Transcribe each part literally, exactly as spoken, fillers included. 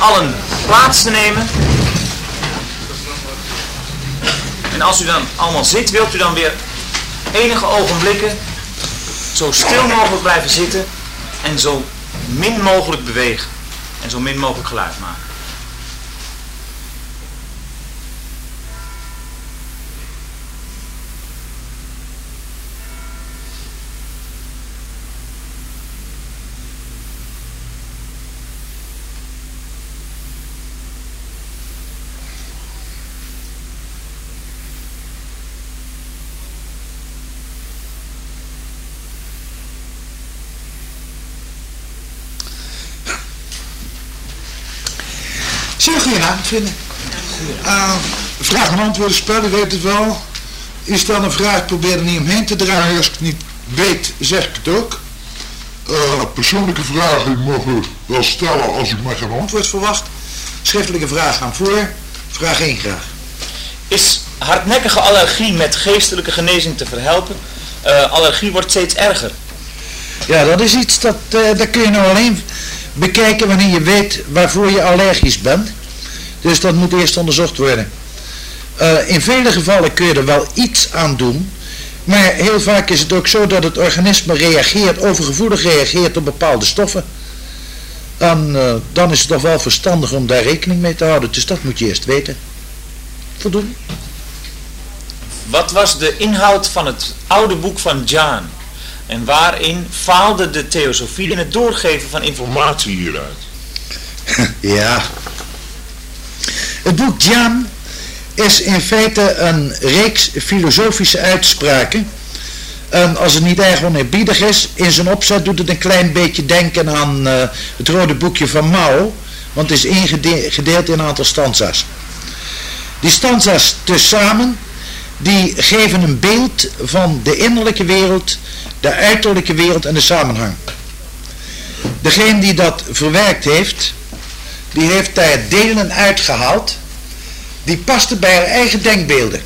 allen plaats te nemen. En als u dan allemaal zit, wilt u dan weer enige ogenblikken zo stil mogelijk blijven zitten en zo min mogelijk bewegen en zo min mogelijk geluid maken. Zeer goedenavond, vrienden. Uh, vraag en antwoorden spel, u weet het wel. U stelt een vraag, probeer er niet omheen te draaien. Als ik het niet weet, zeg ik het ook. Uh, persoonlijke vragen mogen wel stellen als u maar geen antwoord verwacht. Schriftelijke vragen gaan voor. Vraag één graag. Is hardnekkige allergie met geestelijke genezing te verhelpen? Uh, allergie wordt steeds erger. Ja, dat is iets dat, uh, dat kun je nou alleen bekijken wanneer je weet waarvoor je allergisch bent. Dus dat moet eerst onderzocht worden. Uh, in vele gevallen kun je er wel iets aan doen. Maar heel vaak is het ook zo dat het organisme reageert, overgevoelig reageert op bepaalde stoffen. En uh, dan is het toch wel verstandig om daar rekening mee te houden. Dus dat moet je eerst weten. Voldoende. Wat was de inhoud van het oude boek van John? En waarin faalde de theosofie in het doorgeven van informatie hieruit? Ja. Het boek John is in feite een reeks filosofische uitspraken. En als het niet erg oneerbiedig is, in zijn opzet doet het een klein beetje denken aan uh, het rode boekje van Mao. Want het is ingedeeld in een aantal stanza's. Die stanza's tezamen, die geven een beeld van de innerlijke wereld, de uiterlijke wereld en de samenhang. Degene die dat verwerkt heeft, die heeft daar delen uitgehaald, die pasten bij haar eigen denkbeelden.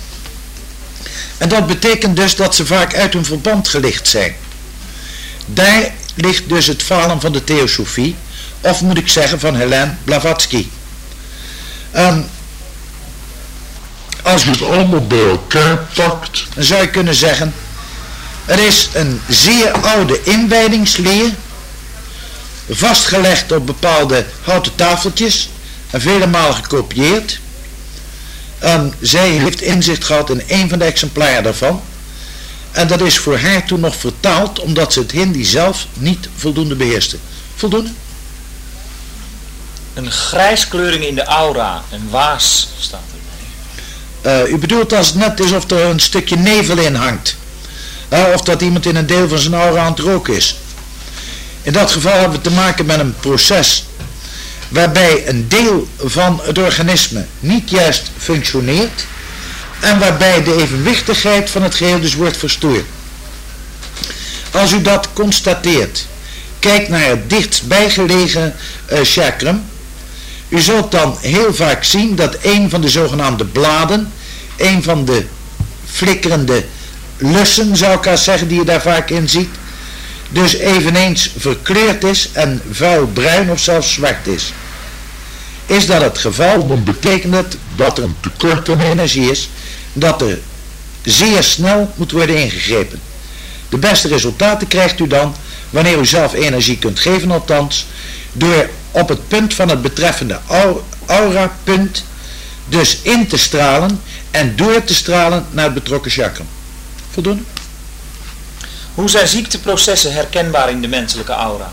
En dat betekent dus dat ze vaak uit hun verband gelicht zijn. Daar ligt dus het falen van de theosofie, of moet ik zeggen van Helene Blavatsky. Um, Als je het allemaal bij elkaar pakt, dan zou je kunnen zeggen, er is een zeer oude inwijdingsleer, vastgelegd op bepaalde houten tafeltjes en vele malen gekopieerd. En zij heeft inzicht gehad in een van de exemplaren daarvan. En dat is voor haar toen nog vertaald, omdat ze het Hindi zelf niet voldoende beheerste. Voldoende? Een grijskleuring in de aura, een waas staat er. Uh, u bedoelt als het net is of er een stukje nevel in hangt. Uh, of dat iemand in een deel van zijn aura aan het roken is. In dat geval hebben we te maken met een proces waarbij een deel van het organisme niet juist functioneert en waarbij de evenwichtigheid van het geheel dus wordt verstoord. Als u dat constateert, kijk naar het dichtstbijgelegen uh, chakram. U zult dan heel vaak zien dat een van de zogenaamde bladen, een van de flikkerende lussen zou ik als zeggen die je daar vaak in ziet, dus eveneens verkleurd is en vuilbruin of zelfs zwart is. Is dat het geval, dan betekent het dat er een tekort aan energie is, dat er zeer snel moet worden ingegrepen. De beste resultaten krijgt u dan, wanneer u zelf energie kunt geven althans, door op het punt van het betreffende aura-punt dus in te stralen en door te stralen naar het betrokken chakram. Voldoende? Hoe zijn ziekteprocessen herkenbaar in de menselijke aura?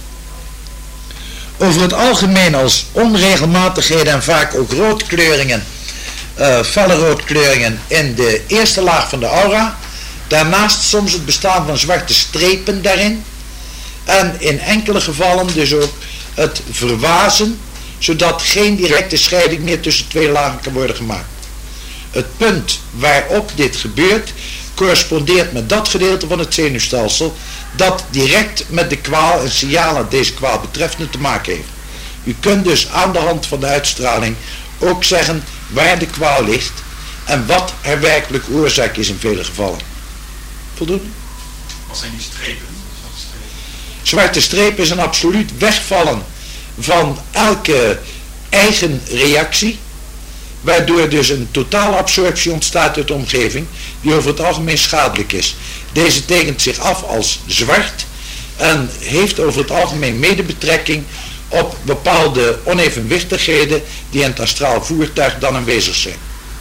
Over het algemeen als onregelmatigheden en vaak ook roodkleuringen, uh, felle roodkleuringen in de eerste laag van de aura. Daarnaast soms het bestaan van zwarte strepen daarin. En in enkele gevallen dus ook het verwazen, zodat geen directe scheiding meer tussen twee lagen kan worden gemaakt. Het punt waarop dit gebeurt correspondeert met dat gedeelte van het zenuwstelsel dat direct met de kwaal en signalen deze kwaal betreffende te maken heeft. U kunt dus aan de hand van de uitstraling ook zeggen waar de kwaal ligt en wat er werkelijk oorzaak is in vele gevallen. Voldoende? Wat zijn die strepen? Zwarte strepen is een absoluut wegvallen van elke eigen reactie, waardoor dus een totale absorptie ontstaat uit de omgeving, die over het algemeen schadelijk is. Deze tekent zich af als zwart en heeft over het algemeen medebetrekking op bepaalde onevenwichtigheden die in het astraal voertuig dan aanwezig zijn.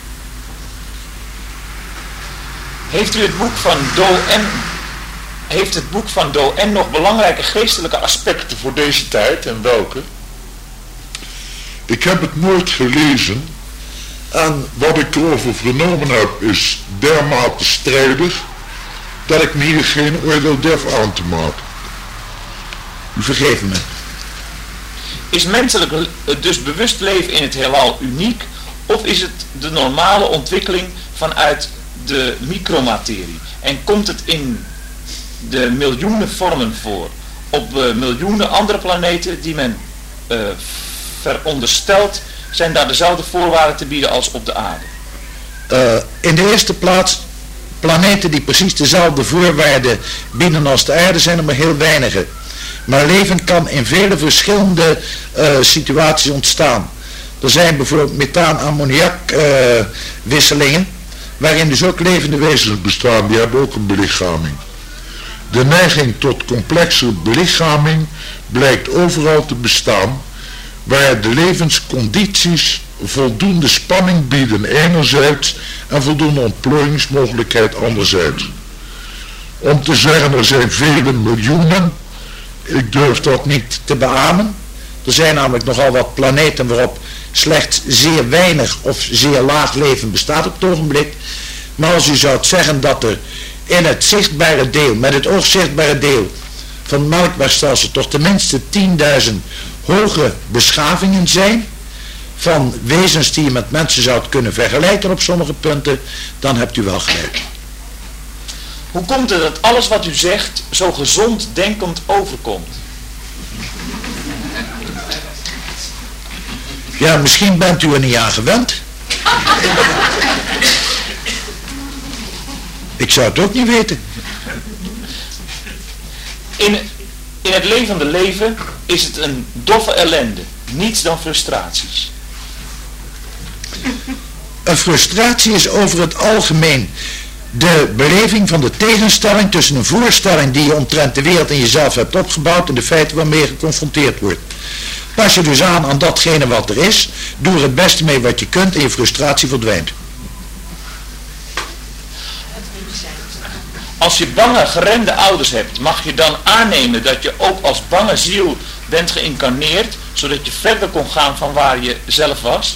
Heeft u het boek van Doan, heeft het boek van Doan nog belangrijke geestelijke aspecten voor deze tijd en welke? Ik heb het nooit gelezen en wat ik erover vernomen heb is dermate strijdig dat ik me hier geen oordeel durf aan te maken. U vergeeft me. Is menselijk dus bewust leven in het heelal uniek of is het de normale ontwikkeling vanuit de micromaterie en komt het in de miljoenen vormen voor op uh, miljoenen andere planeten die men uh, veronderstelt zijn daar dezelfde voorwaarden te bieden als op de aarde? Uh, in de eerste plaats, planeten die precies dezelfde voorwaarden bieden als de aarde zijn er maar heel weinige. Maar leven kan in vele verschillende uh, situaties ontstaan. Er zijn bijvoorbeeld methaan-ammoniak uh, wisselingen, waarin dus ook levende wezens bestaan, die hebben ook een belichaming. De neiging tot complexe belichaming blijkt overal te bestaan, waar de levenscondities voldoende spanning bieden enerzijds en voldoende ontplooiingsmogelijkheid anderzijds. Om te zeggen er zijn vele miljoenen, ik durf dat niet te beamen. Er zijn namelijk nogal wat planeten waarop slechts zeer weinig of zeer laag leven bestaat op het ogenblik. Maar als u zou zeggen dat er in het zichtbare deel, met het oog zichtbare deel van het melkwegstelsel toch tenminste tienduizend hoge beschavingen zijn, van wezens die je met mensen zou kunnen vergelijken op sommige punten, dan hebt u wel gelijk. Hoe komt het dat alles wat u zegt zo gezond denkend overkomt? Ja, misschien bent u er niet aan gewend. Ik zou het ook niet weten. In, in het levende leven is het een doffe ellende, niets dan frustraties. Een frustratie is over het algemeen de beleving van de tegenstelling tussen een voorstelling die je omtrent de wereld en jezelf hebt opgebouwd en de feiten waarmee je geconfronteerd wordt. Pas je dus aan aan datgene wat er is, doe er het beste mee wat je kunt en je frustratie verdwijnt. Als je bange, geremde ouders hebt, mag je dan aannemen dat je ook als bange ziel bent geïncarneerd, zodat je verder kon gaan van waar je zelf was?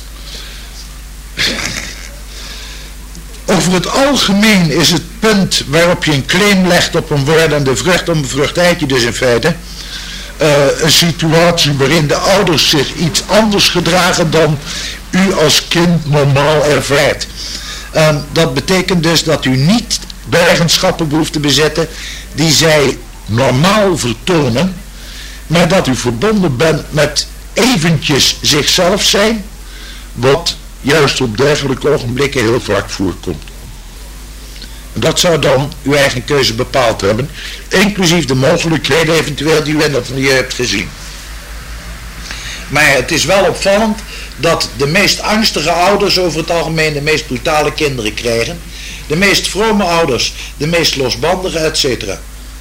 Over het algemeen is het punt waarop je een claim legt op een wordende vrucht, onbevrucht eitje dus in feite, uh, een situatie waarin de ouders zich iets anders gedragen dan u als kind normaal ervaart. Uh, dat betekent dus dat u niet de eigenschappen behoeft te bezitten die zij normaal vertonen, maar dat u verbonden bent met eventjes zichzelf zijn, wat juist op dergelijke ogenblikken heel vaak voorkomt. En dat zou dan uw eigen keuze bepaald hebben, inclusief de mogelijkheden eventueel die u in dat milieu hebt gezien. Maar het is wel opvallend dat de meest angstige ouders over het algemeen de meest brutale kinderen krijgen, de meest vrome ouders de meest losbandige, et cetera.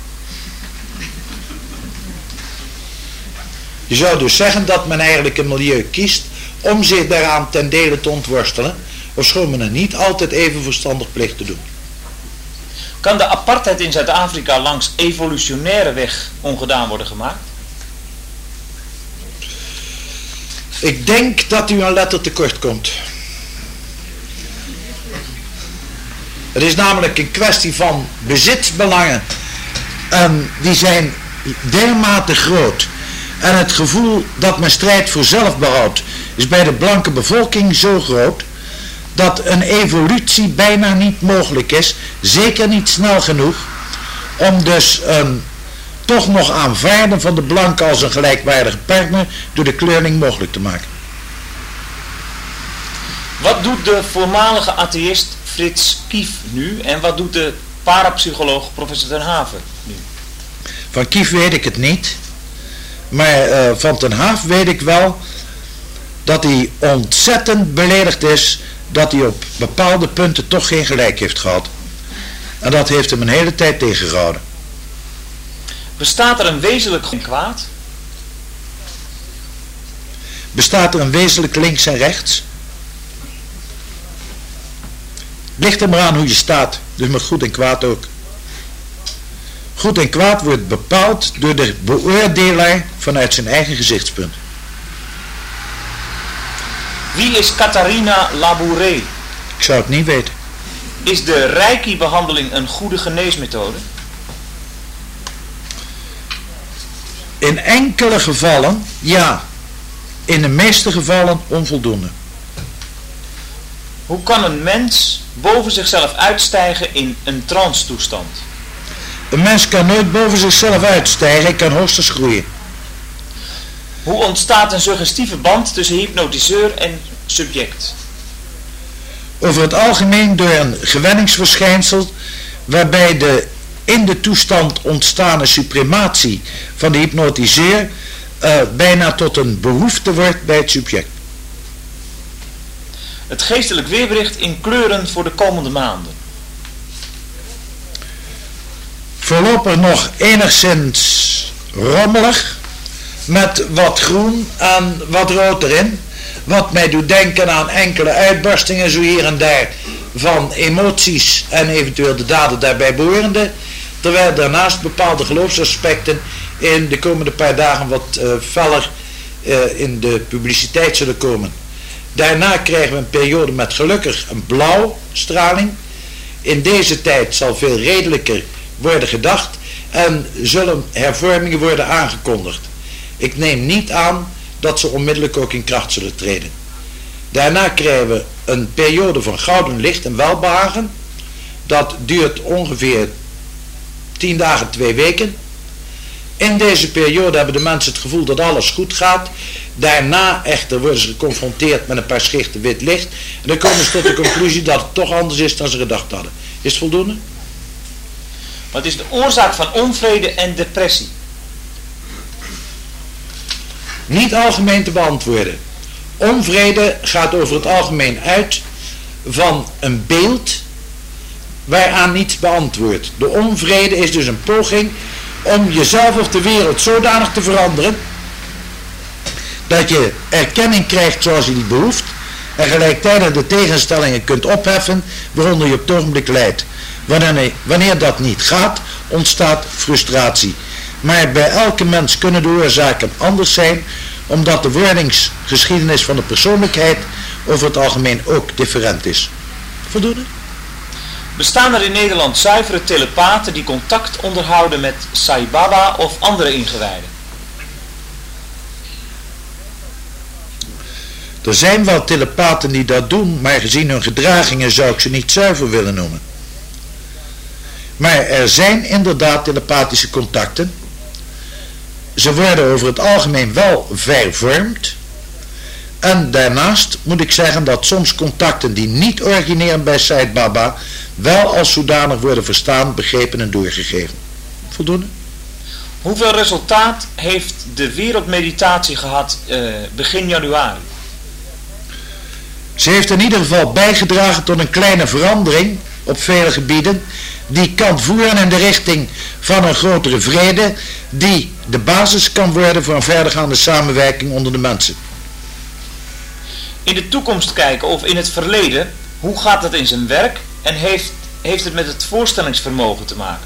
Je zou dus zeggen dat men eigenlijk een milieu kiest om zich daaraan ten dele te ontworstelen, ofschoon men er niet altijd even verstandig plicht te doen. Kan de apartheid in Zuid-Afrika langs evolutionaire weg ongedaan worden gemaakt? Ik denk dat u een letter tekort komt. Het is namelijk een kwestie van bezitsbelangen. En die zijn dermate groot. En het gevoel dat men strijdt voor zelfbehoud is bij de blanke bevolking zo groot dat een evolutie bijna niet mogelijk is. Zeker niet snel genoeg om dus een toch nog aanvaarden van de blanke als een gelijkwaardige partner door de kleurling mogelijk te maken. Wat doet de voormalige atheïst Frits Kief nu en wat doet de parapsycholoog professor Ten Haven nu? Van Kief weet ik het niet. Maar uh, van ten Haaf weet ik wel dat hij ontzettend beledigd is dat hij op bepaalde punten toch geen gelijk heeft gehad. En dat heeft hem een hele tijd tegengehouden. Bestaat er een wezenlijk kwaad? Bestaat er een wezenlijk links en rechts? Ligt er maar aan hoe je staat, dus met goed en kwaad ook. Goed en kwaad wordt bepaald door de beoordelaar vanuit zijn eigen gezichtspunt. Wie is Catharina Labouré? Ik zou het niet weten. Is de Reiki-behandeling een goede geneesmethode? In enkele gevallen ja. In de meeste gevallen onvoldoende. Hoe kan een mens boven zichzelf uitstijgen in een trance-toestand? Een mens kan nooit boven zichzelf uitstijgen, hij kan hoogstens groeien. Hoe ontstaat een suggestieve band tussen hypnotiseur en subject? Over het algemeen door een gewenningsverschijnsel waarbij de in de toestand ontstane suprematie van de hypnotiseur uh, bijna tot een behoefte wordt bij het subject. Het geestelijk weerbericht in kleuren voor de komende maanden. Voorlopig nog enigszins rommelig, met wat groen en wat rood erin. Wat mij doet denken aan enkele uitbarstingen zo hier en daar van emoties en eventueel de daden daarbij behorende. Terwijl daarnaast bepaalde geloofsaspecten in de komende paar dagen wat uh, feller uh, in de publiciteit zullen komen. Daarna krijgen we een periode met gelukkig een blauwstraling. In deze tijd zal veel redelijker worden gedacht en zullen hervormingen worden aangekondigd. Ik neem niet aan dat ze onmiddellijk ook in kracht zullen treden. Daarna krijgen we een periode van gouden licht en welbehagen. Dat duurt ongeveer tien dagen, twee weken. In deze periode hebben de mensen het gevoel dat alles goed gaat. Daarna echter worden ze geconfronteerd met een paar schichten wit licht. En dan komen ze tot de conclusie dat het toch anders is dan ze gedacht hadden. Is het voldoende? Wat is de oorzaak van onvrede en depressie? Niet algemeen te beantwoorden. Onvrede gaat over het algemeen uit van een beeld waaraan niets beantwoordt. De onvrede is dus een poging om jezelf of de wereld zodanig te veranderen dat je erkenning krijgt zoals je die behoeft en gelijktijdig de tegenstellingen kunt opheffen waaronder je op het ogenblik lijdt. Wanneer, wanneer dat niet gaat, ontstaat frustratie. Maar bij elke mens kunnen de oorzaken anders zijn, omdat de wordingsgeschiedenis van de persoonlijkheid over het algemeen ook different is. Voldoende? Bestaan er in Nederland zuivere telepaten die contact onderhouden met Sai Baba of andere ingewijden? Er zijn wel telepaten die dat doen, maar gezien hun gedragingen zou ik ze niet zuiver willen noemen. Maar er zijn inderdaad telepathische contacten. Ze worden over het algemeen wel vervormd. En daarnaast moet ik zeggen dat soms contacten die niet origineren bij Sai Baba wel als zodanig worden verstaan, begrepen en doorgegeven. Voldoende? Hoeveel resultaat heeft de wereldmeditatie gehad uh, begin januari? Ze heeft in ieder geval bijgedragen tot een kleine verandering op vele gebieden die kan voeren in de richting van een grotere vrede die de basis kan worden voor een verdergaande samenwerking onder de mensen. In de toekomst kijken of in het verleden, hoe gaat dat in zijn werk en heeft, heeft het met het voorstellingsvermogen te maken?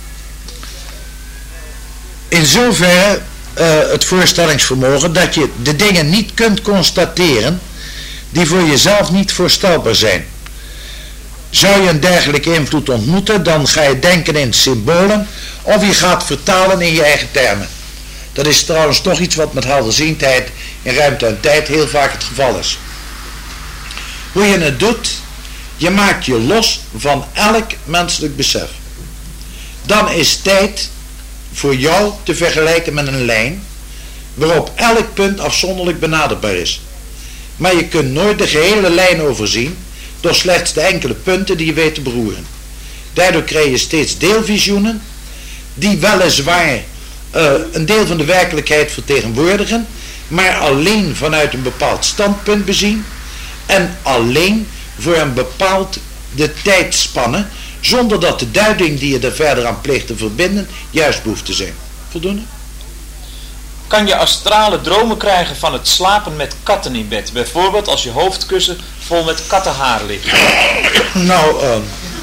In zoverre uh, het voorstellingsvermogen dat je de dingen niet kunt constateren die voor jezelf niet voorstelbaar zijn. Zou je een dergelijke invloed ontmoeten, dan ga je denken in symbolen of je gaat vertalen in je eigen termen. Dat is trouwens toch iets wat met helderziendheid in ruimte en tijd heel vaak het geval is. Hoe je het doet, je maakt je los van elk menselijk besef. Dan is tijd voor jou te vergelijken met een lijn waarop elk punt afzonderlijk benaderbaar is. Maar je kunt nooit de gehele lijn overzien door slechts de enkele punten die je weet te beroeren. Daardoor krijg je steeds deelvisioenen die weliswaar uh, een deel van de werkelijkheid vertegenwoordigen, maar alleen vanuit een bepaald standpunt bezien en alleen voor een bepaald de tijdspanne, zonder dat de duiding die je er verder aan pleegt te verbinden juist behoeft te zijn. Voldoende? Kan je astrale dromen krijgen van het slapen met katten in bed? Bijvoorbeeld als je hoofdkussen vol met kattenhaar ligt. Nou, uh,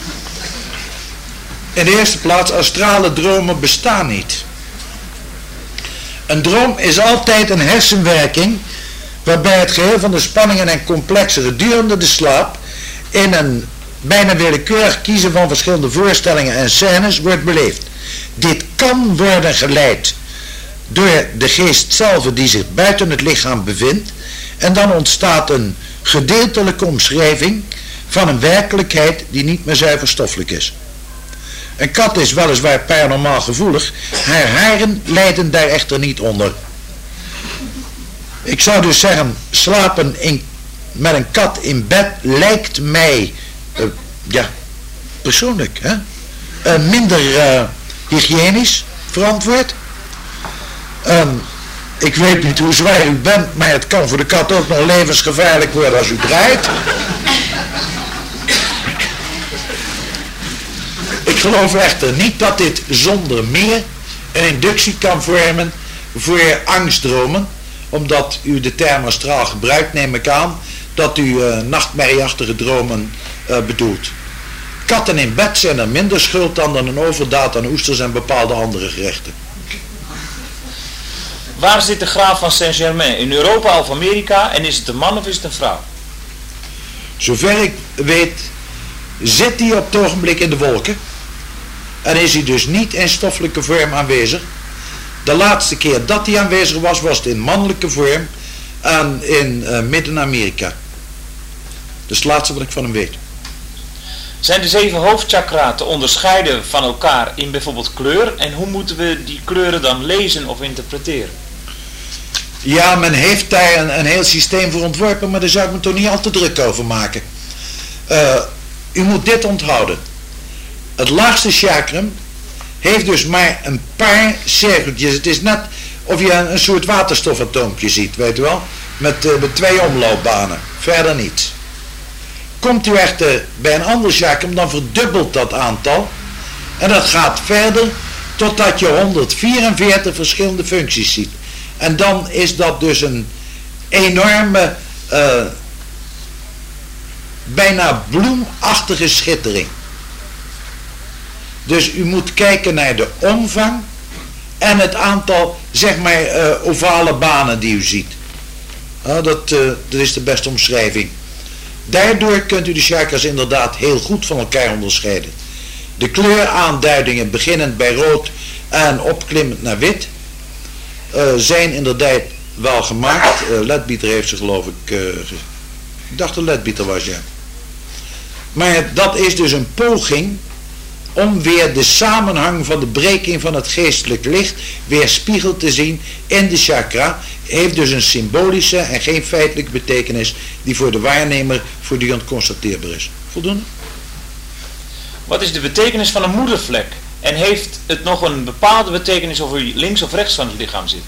in de eerste plaats, astrale dromen bestaan niet. Een droom is altijd een hersenwerking waarbij het geheel van de spanningen en complexen gedurende de slaap in een bijna willekeurig kiezen van verschillende voorstellingen en scènes wordt beleefd. Dit kan worden geleid door de geest zelf die zich buiten het lichaam bevindt en dan ontstaat een gedeeltelijke omschrijving van een werkelijkheid die niet meer zuiver stoffelijk is. Een kat is weliswaar paranormaal gevoelig, haar haren lijden daar echter niet onder. Ik zou dus zeggen, slapen in, met een kat in bed lijkt mij, uh, ja, persoonlijk, hè, uh, minder uh, hygiënisch verantwoord. Um, ik weet niet hoe zwaar u bent, maar het kan voor de kat ook nog levensgevaarlijk worden als u draait. Ik geloof echter niet dat dit zonder meer een inductie kan vormen voor angstdromen, omdat u de term astraal gebruikt, neem ik aan, dat u uh, nachtmerrieachtige dromen uh, bedoelt. Katten in bed zijn er minder schuld dan een overdaad aan oesters en bepaalde andere gerechten. Waar zit de graaf van Saint-Germain? In Europa of Amerika? En is het een man of is het een vrouw? Zover ik weet zit hij op het ogenblik in de wolken en is hij dus niet in stoffelijke vorm aanwezig. De laatste keer dat hij aanwezig was, was het in mannelijke vorm en in uh, Midden-Amerika. Dat is het laatste wat ik van hem weet. Zijn de zeven hoofdchakra te onderscheiden van elkaar in bijvoorbeeld kleur? En hoe moeten we die kleuren dan lezen of interpreteren? Ja, men heeft daar een, een heel systeem voor ontworpen, maar daar zou ik me toch niet al te druk over maken. Uh, u moet dit onthouden. Het laagste chakram heeft dus maar een paar cirkeltjes. Het is net of je een, een soort waterstofatoompje ziet, weet u wel? Met, uh, met twee omloopbanen. Verder niets. Komt u echter bij een ander chakram, dan verdubbelt dat aantal. En dat gaat verder totdat je honderdvierenveertig verschillende functies ziet. En dan is dat dus een enorme, uh, bijna bloemachtige schittering. Dus u moet kijken naar de omvang en het aantal, zeg maar, uh, ovale banen die u ziet. Uh, dat, uh, dat is de beste omschrijving. Daardoor kunt u de chakras inderdaad heel goed van elkaar onderscheiden. De kleuraanduidingen, beginnend bij rood en opklimmend naar wit, uh, zijn inderdaad wel gemaakt. Uh, Leadbeater heeft ze, geloof ik, uh, ik dacht dat Leadbeater was, ja. Maar dat is dus een poging om weer de samenhang van de breking van het geestelijk licht weerspiegeld te zien in de chakra, heeft dus een symbolische en geen feitelijke betekenis die voor de waarnemer voortdurend constateerbaar is. Voldoende? Wat is de betekenis van een moedervlek? En heeft het nog een bepaalde betekenis of u links of rechts van het lichaam zit?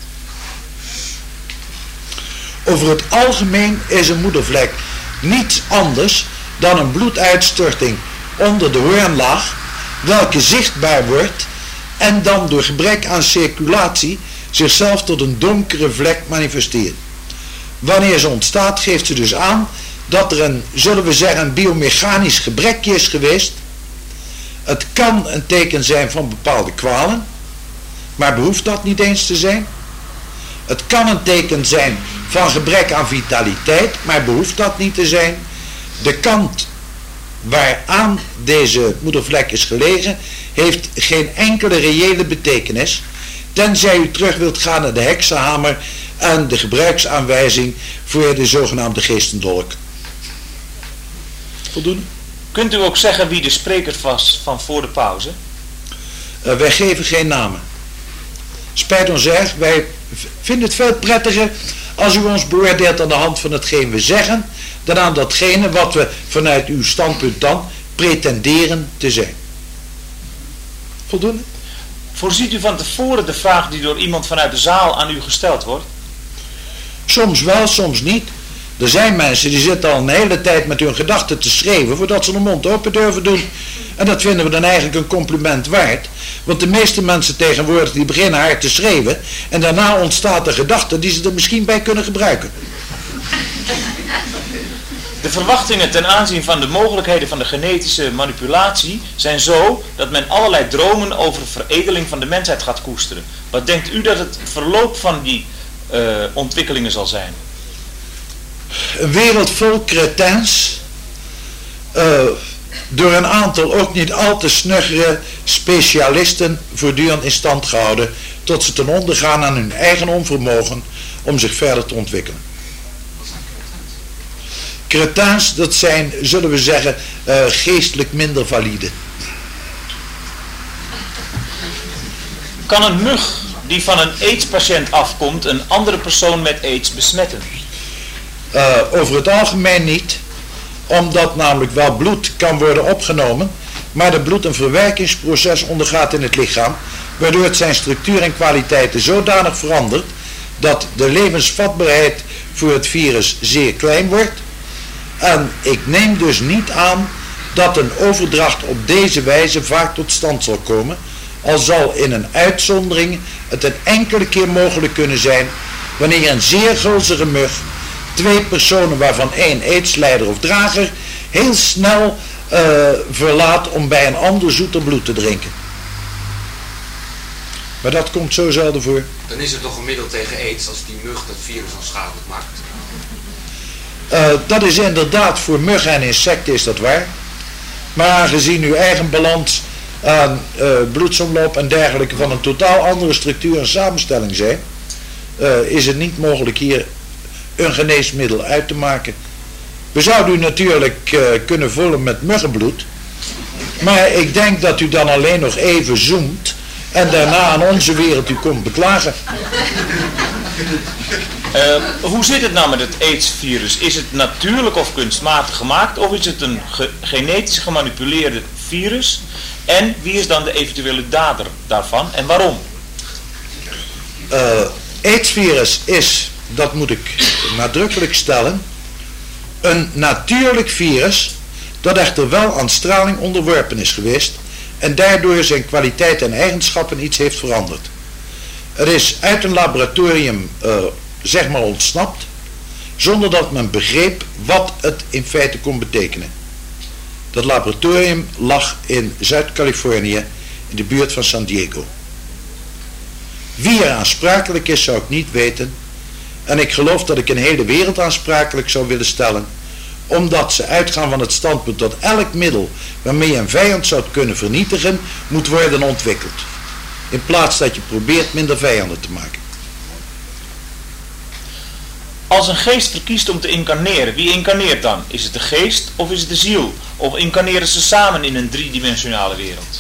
Over het algemeen is een moedervlek niets anders dan een bloeduitstorting onder de hoornlaag, welke zichtbaar wordt en dan door gebrek aan circulatie zichzelf tot een donkere vlek manifesteert. Wanneer ze ontstaat, geeft ze dus aan dat er een, zullen we zeggen, een biomechanisch gebrekje is geweest. Het kan een teken zijn van bepaalde kwalen, maar behoeft dat niet eens te zijn. Het kan een teken zijn van gebrek aan vitaliteit, maar behoeft dat niet te zijn. De kant waaraan deze moedervlek is gelegen, heeft geen enkele reële betekenis, tenzij u terug wilt gaan naar de heksenhamer en de gebruiksaanwijzing voor de zogenaamde geestendolk. Voldoende? Kunt u ook zeggen wie de spreker was van voor de pauze? Uh, wij geven geen namen. Spijt ons erg, wij vinden het veel prettiger als u ons beoordeelt aan de hand van hetgeen we zeggen, dan aan datgene wat we vanuit uw standpunt dan pretenderen te zijn. Voldoende? Voorziet u van tevoren de vraag die door iemand vanuit de zaal aan u gesteld wordt? Soms wel, soms niet. Er zijn mensen die zitten al een hele tijd met hun gedachten te schreeuwen voordat ze de mond open durven doen. En dat vinden we dan eigenlijk een compliment waard. Want de meeste mensen tegenwoordig die beginnen hard te schreeuwen en daarna ontstaat een gedachte die ze er misschien bij kunnen gebruiken. De verwachtingen ten aanzien van de mogelijkheden van de genetische manipulatie zijn zo dat men allerlei dromen over de veredeling van de mensheid gaat koesteren. Wat denkt u dat het verloop van die uh, ontwikkelingen zal zijn? Een wereld vol cretins, uh, door een aantal ook niet al te snuggere specialisten voortdurend in stand gehouden, tot ze ten onder gaan aan hun eigen onvermogen om zich verder te ontwikkelen. Cretins, dat zijn, zullen we zeggen, uh, geestelijk minder valide. Kan een mug die van een AIDS-patiënt afkomt een andere persoon met AIDS besmetten? Uh, over het algemeen niet, omdat namelijk wel bloed kan worden opgenomen, maar dat bloed een verwerkingsproces ondergaat in het lichaam, waardoor het zijn structuur en kwaliteiten zodanig verandert dat de levensvatbaarheid voor het virus zeer klein wordt. En ik neem dus niet aan dat een overdracht op deze wijze vaak tot stand zal komen, al zal in een uitzondering het een enkele keer mogelijk kunnen zijn wanneer een zeer gulzige mug twee personen waarvan één aidslijder of drager heel snel uh, verlaat om bij een ander zoeter bloed te drinken. Maar dat komt zo zelden voor. Dan is het toch een middel tegen aids als die mug dat virus onschadelijk maakt? Uh, dat is inderdaad voor muggen en insecten is dat waar. Maar aangezien uw eigen balans aan uh, bloedsomloop en dergelijke van een totaal andere structuur en samenstelling zijn, uh, is het niet mogelijk hier een geneesmiddel uit te maken. We zouden u natuurlijk uh, kunnen vullen met muggenbloed, maar ik denk dat u dan alleen nog even zoemt en daarna aan onze wereld u komt beklagen. Uh, hoe zit het nou met het AIDS-virus? Is het natuurlijk of kunstmatig gemaakt of is het een ge- genetisch gemanipuleerde virus? En wie is dan de eventuele dader daarvan en waarom? Uh, AIDS-virus is, dat moet ik nadrukkelijk stellen, een natuurlijk virus dat echter wel aan straling onderworpen is geweest en daardoor zijn kwaliteit en eigenschappen iets heeft veranderd. Het is uit een laboratorium uh, zeg maar ontsnapt, zonder dat men begreep wat het in feite kon betekenen. Dat laboratorium lag in Zuid-Californië, in de buurt van San Diego. Wie er aansprakelijk is, zou ik niet weten. En ik geloof dat ik een hele wereld aansprakelijk zou willen stellen, omdat ze uitgaan van het standpunt dat elk middel waarmee je een vijand zou kunnen vernietigen, moet worden ontwikkeld. In plaats dat je probeert minder vijanden te maken. Als een geest verkiest om te incarneren, wie incarneert dan? Is het de geest of is het de ziel? Of incarneren ze samen in een driedimensionale wereld?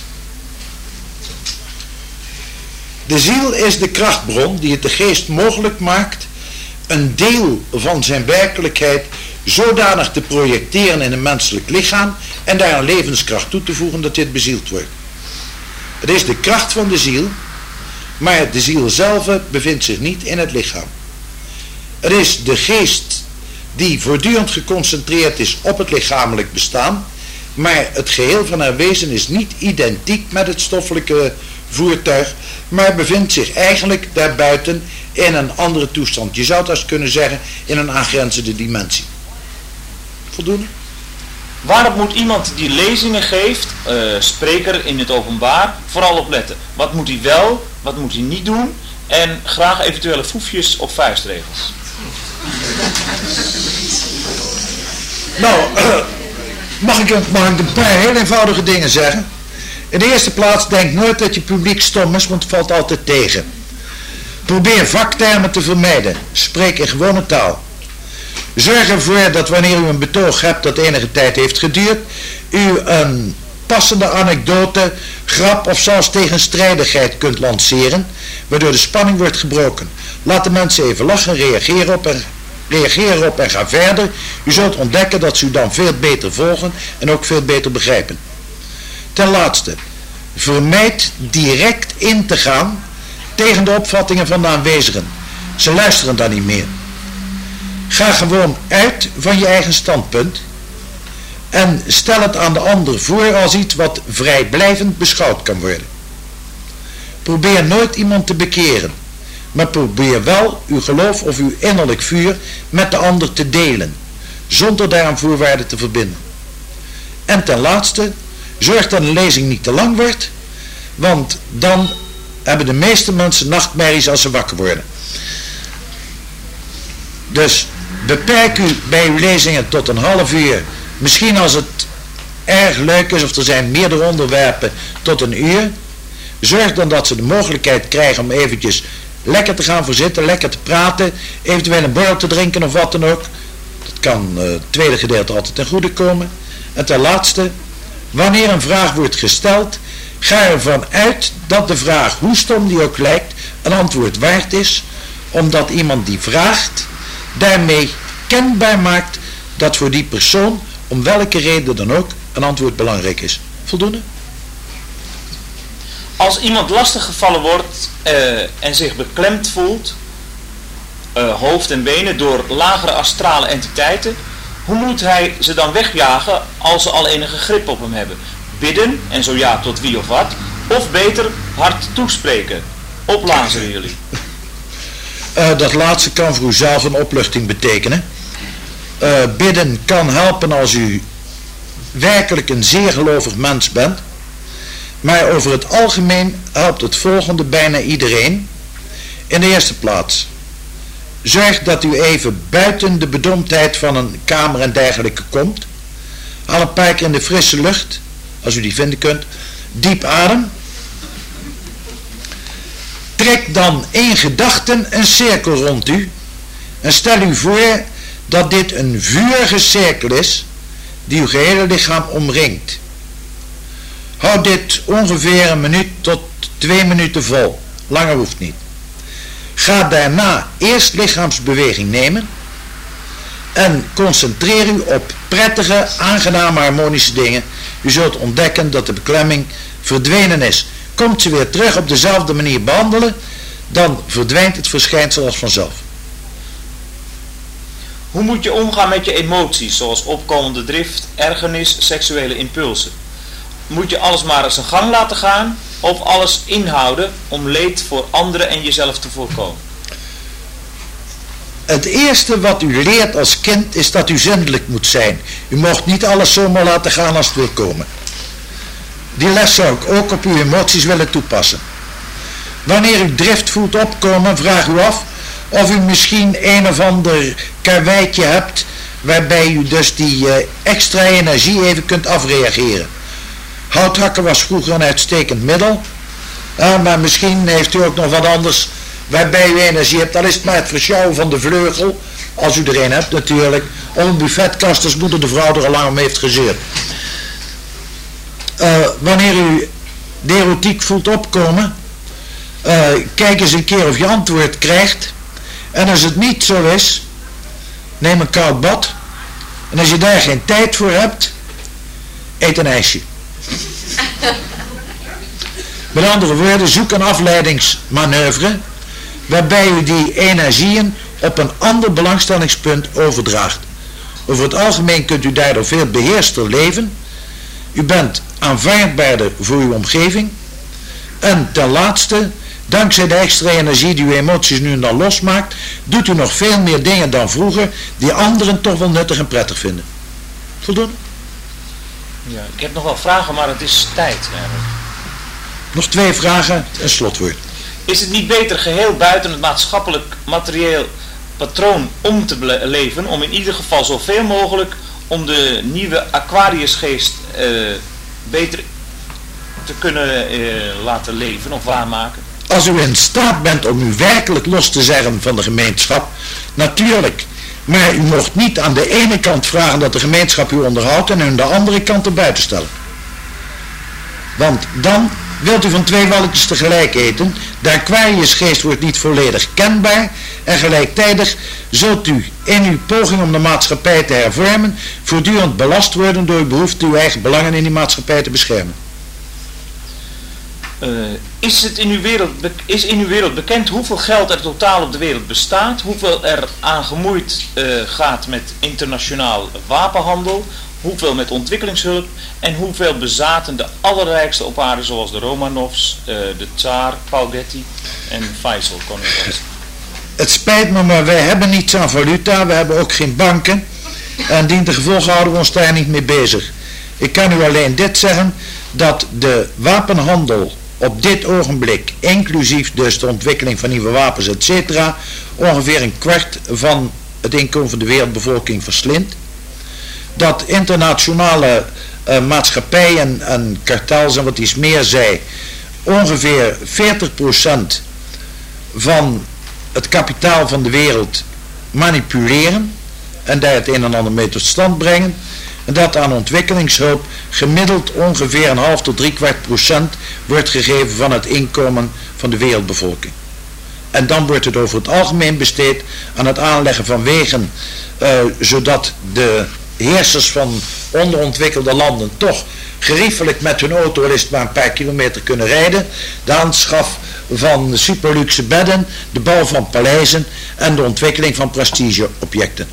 De ziel is de krachtbron die het de geest mogelijk maakt een deel van zijn werkelijkheid zodanig te projecteren in een menselijk lichaam en daar een levenskracht toe te voegen dat dit bezield wordt. Het is de kracht van de ziel, maar de ziel zelf bevindt zich niet in het lichaam. Het is de geest die voortdurend geconcentreerd is op het lichamelijk bestaan, maar het geheel van haar wezen is niet identiek met het stoffelijke voertuig, maar bevindt zich eigenlijk daarbuiten in een andere toestand. Je zou het als kunnen zeggen in een aangrenzende dimensie. Voldoende? Waarop moet iemand die lezingen geeft, uh, spreker in het openbaar, vooral op letten? Wat moet hij wel, wat moet hij niet doen? En graag eventuele foefjes of vuistregels. Nou, uh, mag, ik, mag ik een paar heel eenvoudige dingen zeggen? In de eerste plaats, denk nooit dat je publiek stom is, want het valt altijd tegen. Probeer vaktermen te vermijden. Spreek in gewone taal. Zorg ervoor dat wanneer u een betoog hebt dat enige tijd heeft geduurd, u een passende anekdote, grap of zelfs tegenstrijdigheid kunt lanceren, waardoor de spanning wordt gebroken. Laat de mensen even lachen, reageer op en, reageer op en ga verder. U zult ontdekken dat ze u dan veel beter volgen en ook veel beter begrijpen. Ten laatste, Vermijd direct in te gaan tegen de opvattingen van de aanwezigen. Ze luisteren dan niet meer. Ga gewoon uit van je eigen standpunt en stel het aan de ander voor als iets wat vrijblijvend beschouwd kan worden. Probeer nooit iemand te bekeren, maar probeer wel uw geloof of uw innerlijk vuur met de ander te delen, zonder daaraan voorwaarden te verbinden. En ten laatste, zorg dat een lezing niet te lang wordt, want dan hebben de meeste mensen nachtmerries als ze wakker worden. Dus beperk u bij uw lezingen tot een half uur, misschien als het erg leuk is of er zijn meerdere onderwerpen tot een uur. Zorg dan dat ze de mogelijkheid krijgen om eventjes lekker te gaan verzitten, lekker te praten, eventueel een borrel te drinken of wat dan ook. Dat kan uh, het tweede gedeelte altijd ten goede komen. En ten laatste, wanneer een vraag wordt gesteld, ga ervan uit dat de vraag, hoe stom die ook lijkt, een antwoord waard is, omdat iemand die vraagt daarmee kenbaar maakt dat voor die persoon, om welke reden dan ook, een antwoord belangrijk is. Voldoende? Als iemand lastiggevallen wordt uh, en zich beklemd voelt, uh, hoofd en benen, door lagere astrale entiteiten, hoe moet hij ze dan wegjagen als ze al enige grip op hem hebben? Bidden, en zo ja tot wie of wat, of beter hard toespreken? Opblazen jullie. Uh, dat laatste kan voor u zelf een opluchting betekenen. Uh, bidden kan helpen als u werkelijk een zeer gelovig mens bent. Maar over het algemeen helpt het volgende bijna iedereen. In de eerste plaats, zorg dat u even buiten de bedomptheid van een kamer en dergelijke komt. Haal een paar keer in de frisse lucht, als u die vinden kunt. Diep adem. Trek dan in gedachten een cirkel rond u. En stel u voor dat dit een vurige cirkel is die uw gehele lichaam omringt. Houd dit ongeveer een minuut tot twee minuten vol. Langer hoeft niet. Ga daarna eerst lichaamsbeweging nemen en concentreer u op prettige, aangename, harmonische dingen. U zult ontdekken dat de beklemming verdwenen is. Komt ze weer terug op dezelfde manier behandelen, dan verdwijnt het verschijnsel als vanzelf. Hoe moet je omgaan met je emoties, zoals opkomende drift, ergernis, seksuele impulsen? Moet je alles maar zijn gang laten gaan of alles inhouden om leed voor anderen en jezelf te voorkomen? Het eerste wat u leert als kind is dat u zindelijk moet zijn. U mocht niet alles zomaar laten gaan als het wil komen. Die les zou ik ook op uw emoties willen toepassen. Wanneer u drift voelt opkomen, vraag u af of u misschien een of ander karweitje hebt waarbij u dus die uh, extra energie even kunt afreageren. Houthakken was vroeger een uitstekend middel, uh, maar misschien heeft u ook nog wat anders waarbij u energie hebt. Dan is het maar het versjouwen van de vleugel, als u er een hebt natuurlijk, om een buffetkast als moeder de vrouw er al lang om heeft gezeurd. Uh, wanneer u de erotiek voelt opkomen, uh, kijk eens een keer of je antwoord krijgt. En als het niet zo is, neem een koud bad. En als je daar geen tijd voor hebt, eet een ijsje. Met andere woorden, zoek een afleidingsmanoeuvre waarbij u die energieën op een ander belangstellingspunt overdraagt. Over het algemeen kunt u daardoor veel beheerster leven. U bent aanvaardbaarder voor uw omgeving. En ten laatste, dankzij de extra energie die uw emoties nu en dan losmaakt, doet u nog veel meer dingen dan vroeger die anderen toch wel nuttig en prettig vinden. Voldoende? Ja, ik heb nog wel vragen, maar het is tijd. Eigenlijk. Nog twee vragen en slotwoord. Is het niet beter geheel buiten het maatschappelijk materieel patroon om te leven, om in ieder geval zoveel mogelijk om de nieuwe Aquariusgeest uh, beter te kunnen uh, laten leven of waarmaken? Als u in staat bent om u werkelijk los te zeggen van de gemeenschap, natuurlijk. Maar u mocht niet aan de ene kant vragen dat de gemeenschap u onderhoudt en aan de andere kant er buiten stellen. Want dan wilt u van twee walletjes tegelijk eten. De Aquariusgeest wordt niet volledig kenbaar en gelijktijdig zult u in uw poging om de maatschappij te hervormen voortdurend belast worden door uw behoefte uw eigen belangen in die maatschappij te beschermen. Uh, is, het in uw wereld, is in uw wereld bekend hoeveel geld er totaal op de wereld bestaat? Hoeveel er aan gemoeid uh, gaat met internationaal wapenhandel? Hoeveel met ontwikkelingshulp? En hoeveel bezaten de allerrijkste op aarde zoals de Romanovs, uh, de Tsaar, Paul Getty en Faisal koning was? Het spijt me, maar wij hebben niets aan valuta. We hebben ook geen banken. En dien de gevolgen houden we ons daar niet mee bezig. Ik kan u alleen dit zeggen, dat de wapenhandel op dit ogenblik, inclusief dus de ontwikkeling van nieuwe wapens, et cetera, ongeveer een kwart van het inkomen van de wereldbevolking verslindt. Dat internationale uh, maatschappijen en kartels en wat iets meer zei, ongeveer veertig procent van het kapitaal van de wereld manipuleren en daar het een en ander mee tot stand brengen. En dat aan ontwikkelingshulp gemiddeld ongeveer een half tot drie kwart procent wordt gegeven van het inkomen van de wereldbevolking. En dan wordt het over het algemeen besteed aan het aanleggen van wegen, uh, zodat de heersers van onderontwikkelde landen toch geriefelijk met hun auto, al is het maar een paar kilometer, kunnen rijden. De aanschaf van superluxe bedden, de bouw van paleizen en de ontwikkeling van prestigeobjecten.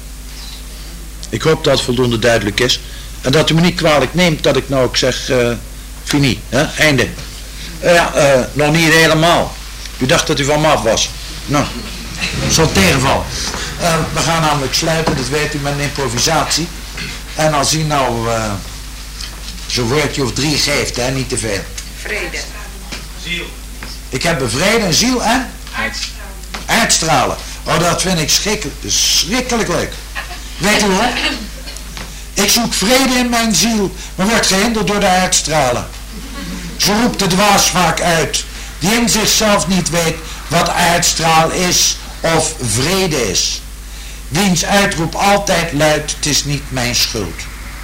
Ik hoop dat het voldoende duidelijk is. En dat u me niet kwalijk neemt dat ik nou ook zeg, uh, fini, hè? Einde. Uh, ja, uh, nog niet helemaal. U dacht dat u van me af was. Nou, zal tegenvallen. Uh, we gaan namelijk sluiten, dat weet u, met een improvisatie. En als u nou uh, zo'n woordje of drie geeft, hè, niet te veel. Vrede. Ziel. Ik heb vrede en ziel en? Uitstralen. Uitstralen. Oh, dat vind ik schrikkelijk, schrikkelijk leuk. Weet u wat? Ik zoek vrede in mijn ziel, maar word gehinderd door de uitstralen. Zo roept de dwaas vaak uit, die in zichzelf niet weet wat uitstraal is of vrede is. Wiens uitroep altijd luidt, het is niet mijn schuld.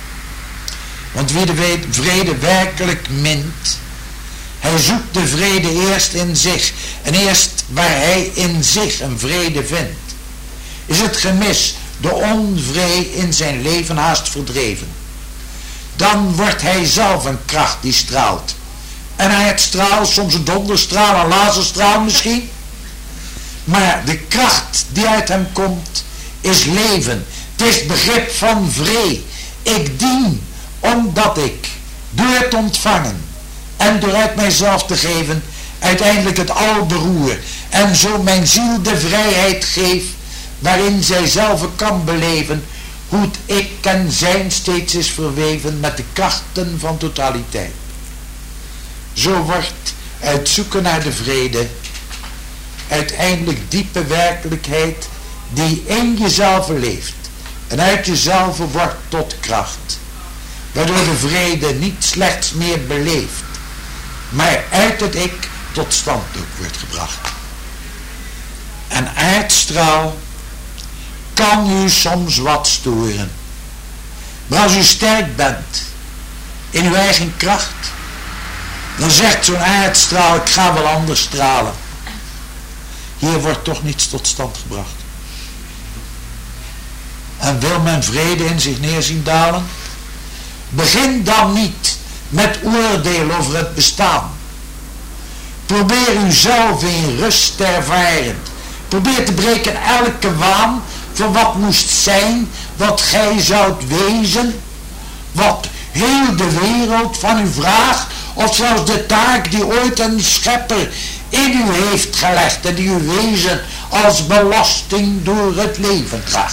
Want wie de vrede werkelijk mint, hij zoekt de vrede eerst in zich. En eerst waar hij in zich een vrede vindt, is het gemis, de onvrede in zijn leven haast verdreven. Dan wordt hij zelf een kracht die straalt. En hij het straal, soms een donderstraal, een laserstraal misschien. Maar de kracht die uit hem komt, is leven. Het is het begrip van vrede. Ik dien omdat ik door het ontvangen en door uit mijzelf te geven uiteindelijk het al beroer en zo mijn ziel de vrijheid geef waarin zij zelf kan beleven hoe het ik en zijn steeds is verweven met de krachten van totaliteit. Zo wordt uit zoeken naar de vrede uiteindelijk diepe werkelijkheid die in jezelf leeft en uit jezelf wordt tot kracht, waardoor de vrede niet slechts meer beleefd, maar uit het ik tot stand ook wordt gebracht. En aardstraal kan u soms wat storen, maar als u sterk bent in uw eigen kracht, dan zegt zo'n aardstraal, ik ga wel anders stralen. Hier wordt toch niets tot stand gebracht. En wil men vrede in zich neerzien dalen? Begin dan niet met oordeel over het bestaan. Probeer uzelf in rust te ervaren. Probeer te breken elke waan van wat moest zijn, wat gij zoudt wezen, wat heel de wereld van u vraagt, of zelfs de taak die ooit een schepper in u heeft gelegd en die uw wezen als belasting door het leven draagt.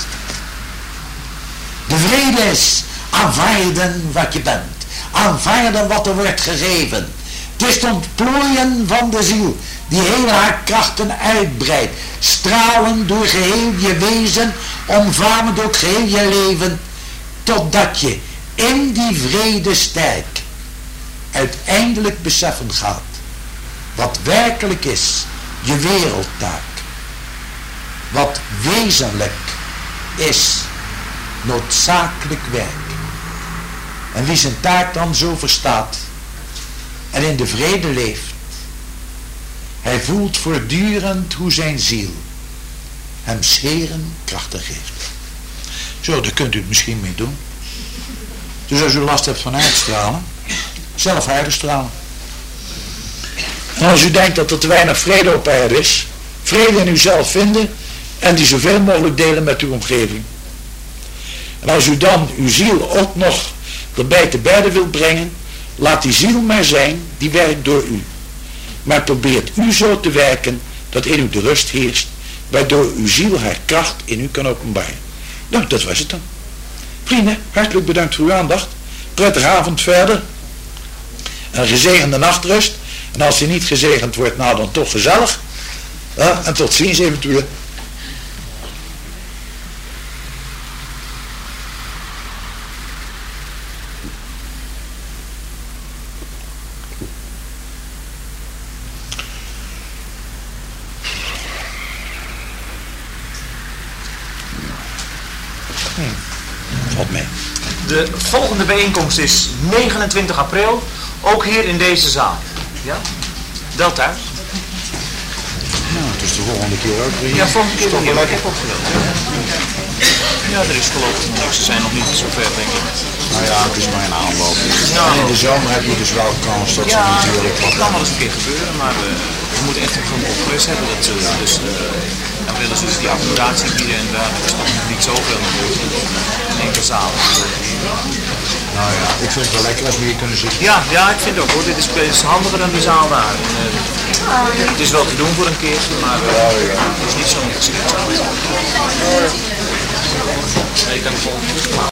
De vrede is aanvaarden wat je bent, aanvaarden wat er wordt gegeven. Het is het ontplooien van de ziel die heel haar krachten uitbreidt, stralen door geheel je wezen, omvlamend ook geheel je leven, totdat je in die vrede sterk uiteindelijk beseffen gaat wat werkelijk is je wereldtaak, wat wezenlijk is noodzakelijk werk. En wie zijn taak dan zo verstaat en in de vrede leeft, hij voelt voortdurend hoe zijn ziel hem scheren krachten geeft. Zo, daar kunt u het misschien mee doen. Dus als u last hebt van uitstralen, zelf uitstralen. En als u denkt dat er te weinig vrede op aarde is, vrede in uzelf vinden en die zoveel mogelijk delen met uw omgeving. En als u dan uw ziel ook nog erbij te berden wilt brengen, laat die ziel maar zijn, die werkt door u. Maar probeert u zo te werken dat in u de rust heerst, waardoor uw ziel haar kracht in u kan openbaren. Nou, dat was het dan. Vrienden, hartelijk bedankt voor uw aandacht. Prettige avond verder. Een gezegende nachtrust. En als die niet gezegend wordt, nou dan toch gezellig. Ja, en tot ziens eventueel. Hmm. Valt mee. De volgende bijeenkomst is negenentwintig april, ook hier in deze zaal. Ja? Belt thuis. Nou, het is de volgende keer ook weer. Ja, volgende keer weer. Ik heb opgebeld. Ja, er is geloof ik. Nou, ze zijn nog niet zo ver, denk ik. Nou ja, het is maar een aanloop. Ja. En in de zomer heb je dus wel kans dat ze Ja, natuurlijk wat... dat kan wel eens een keer gebeuren, maar uh, we moeten echt een progress hebben. Dat, uh, dus uh, dan willen ze dus die accommodatie bieden en daar is nog niet zoveel natuurlijk. In enkele zaal. Nou ja, ik vind het wel lekker als we hier kunnen zitten. Ja, ja, ik vind het ook hoor. Dit is, dit is handiger dan die zaal daar. En, uh, het is wel te doen voor een keer, maar uh, het is niet zo'n geschikt. Ja, je kan het volgende.